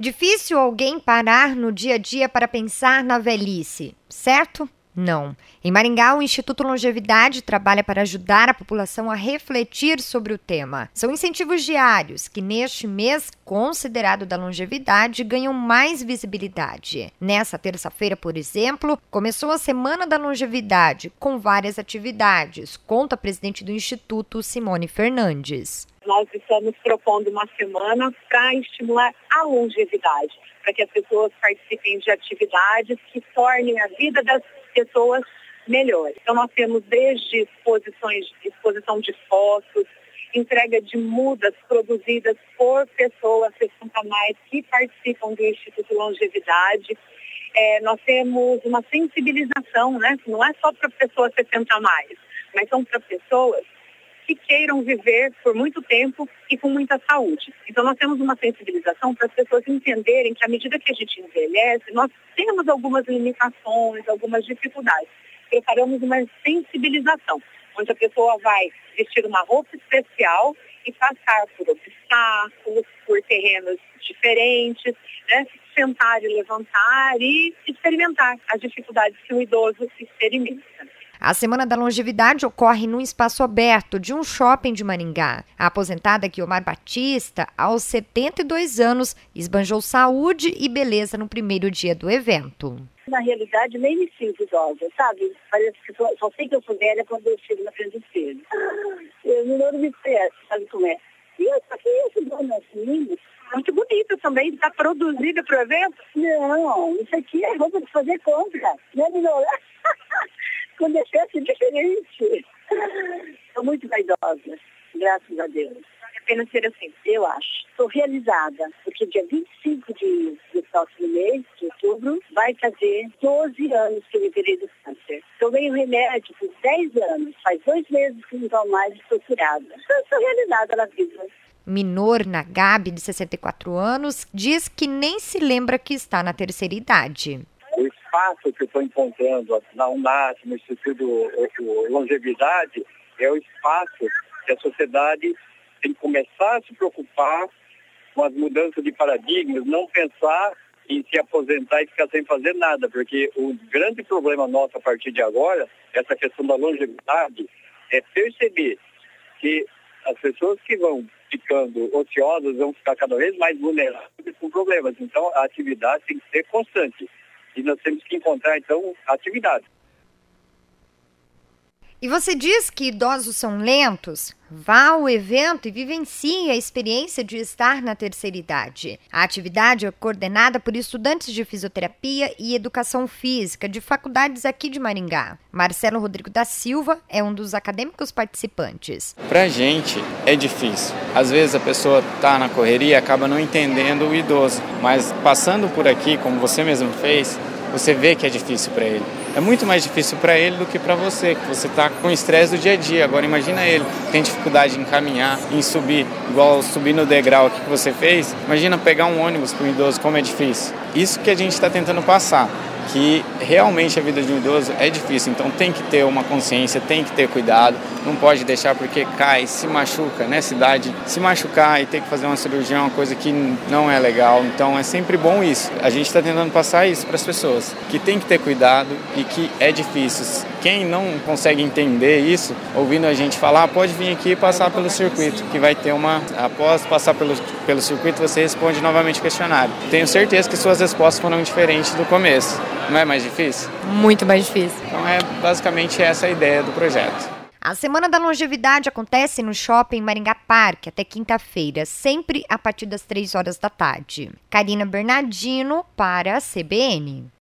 Difícil alguém parar no dia a dia para pensar na velhice, certo? Não. Em Maringá, o Instituto Longevidade trabalha para ajudar a população a refletir sobre o tema. São incentivos diários que, neste mês considerado da longevidade, ganham mais visibilidade. Nessa terça-feira, por exemplo, começou a Semana da Longevidade, com várias atividades, conta a presidente do Instituto, Simone Fernandes. Nós estamos propondo uma semana para estimular a longevidade, para que as pessoas participem de atividades que tornem a vida das pessoas melhores. Então nós temos desde exposição de fotos, entrega de mudas produzidas por pessoas 60 mais que participam do Instituto Longevidade. Nós temos uma sensibilização, né? Não é só para pessoas 60 mais, mas são para pessoas que queiram viver por muito tempo e com muita saúde. Então nós temos uma sensibilização para as pessoas entenderem que à medida que a gente envelhece, nós temos algumas limitações, algumas dificuldades. Preparamos uma sensibilização, onde a pessoa vai vestir uma roupa especial e passar por obstáculos, por terrenos diferentes, né? Sentar e levantar e experimentar as dificuldades que o idoso experimenta. A Semana da Longevidade ocorre num espaço aberto de um shopping de Maringá. A aposentada Guiomar Batista, aos 72 anos, esbanjou saúde e beleza no primeiro dia do evento. Na realidade, nem me sinto idosa, sabe? Parece que só sei que eu sou velha quando eu chego na frente do espelho. Eu não me conheço, sabe como é? E eu só queria ajudar meus meninos. Muito bonita também, está produzida para o evento? Não, isso aqui é roupa de fazer compra, né, menina? Com defeito diferente. Sou muito vaidosa, graças a Deus. Vale a pena ser assim. Eu acho. Estou realizada, porque dia 25 do próximo mês, de outubro, vai fazer 12 anos que eu me operei do câncer. Tomei o remédio por 10 anos. Faz 2 meses que não tomo mais e estou curada. Estou realizada na vida. Minor Nagabe, de 64 anos, diz que nem se lembra que está na terceira idade. O espaço que eu estou encontrando na UNAT, no Instituto Longevidade, é o espaço que a sociedade tem que começar a se preocupar com as mudanças de paradigmas, não pensar em se aposentar e ficar sem fazer nada, porque o grande problema nosso a partir de agora, essa questão da longevidade, é perceber que as pessoas que vão ficando ociosas vão ficar cada vez mais vulneráveis com problemas. Então, a atividade tem que ser constante. E nós temos que encontrar, então, atividade. E você diz que idosos são lentos? Vá ao evento e vivencie a experiência de estar na terceira idade. A atividade é coordenada por estudantes de fisioterapia e educação física de faculdades aqui de Maringá. Marcelo Rodrigo da Silva é um dos acadêmicos participantes. Pra gente é difícil. Às vezes a pessoa tá na correria e acaba não entendendo o idoso. Mas passando por aqui, como você mesmo fez, você vê que é difícil para ele. É muito mais difícil para ele do que para você, que você está com o estresse do dia a dia. Agora imagina ele, tem dificuldade em caminhar, em subir, igual subir no degrau aqui que você fez. Imagina pegar um ônibus para um idoso, como é difícil. Isso que a gente está tentando passar, que realmente a vida de um idoso é difícil. Então tem que ter uma consciência, tem que ter cuidado, não pode deixar porque cai, se machuca, nessa idade, se machucar e ter que fazer uma cirurgia é uma coisa que não é legal. Então é sempre bom isso. A gente está tentando passar isso para as pessoas, que tem que ter cuidado e que é difícil. Quem não consegue entender isso, ouvindo a gente falar, pode vir aqui e passar pelo circuito, que vai ter após passar pelo circuito, você responde novamente o questionário. Tenho certeza que suas respostas foram diferentes do começo. Não é mais difícil? Muito mais difícil. Então é basicamente essa a ideia do projeto. A Semana da Longevidade acontece no Shopping Maringá Parque até quinta-feira, sempre a partir das 3 horas da tarde. Karina Bernardino para a CBN.